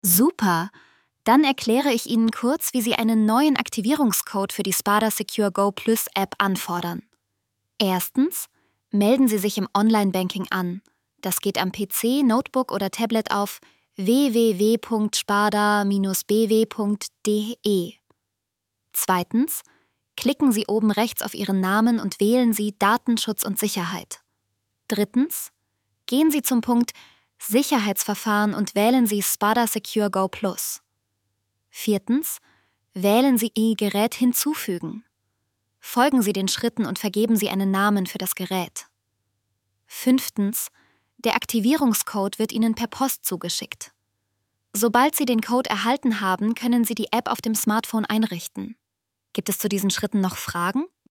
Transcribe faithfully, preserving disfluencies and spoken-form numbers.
Super! Dann erkläre ich Ihnen kurz, wie Sie einen neuen Aktivierungscode für die Spada Secure Go Plus App anfordern. Erstens, melden Sie sich im Online-Banking an. Das geht am P C, Notebook oder Tablet auf w w w punkt spada Bindestrich b w punkt d e. Zweitens, klicken Sie oben rechts auf Ihren Namen und wählen Sie Datenschutz und Sicherheit. Drittens, gehen Sie zum Punkt Sicherheitsverfahren und wählen Sie Spada Secure Go Plus. Viertens, wählen Sie Ihr Gerät hinzufügen. Folgen Sie den Schritten und vergeben Sie einen Namen für das Gerät. Fünftens, der Aktivierungscode wird Ihnen per Post zugeschickt. Sobald Sie den Code erhalten haben, können Sie die App auf dem Smartphone einrichten. Gibt es zu diesen Schritten noch Fragen?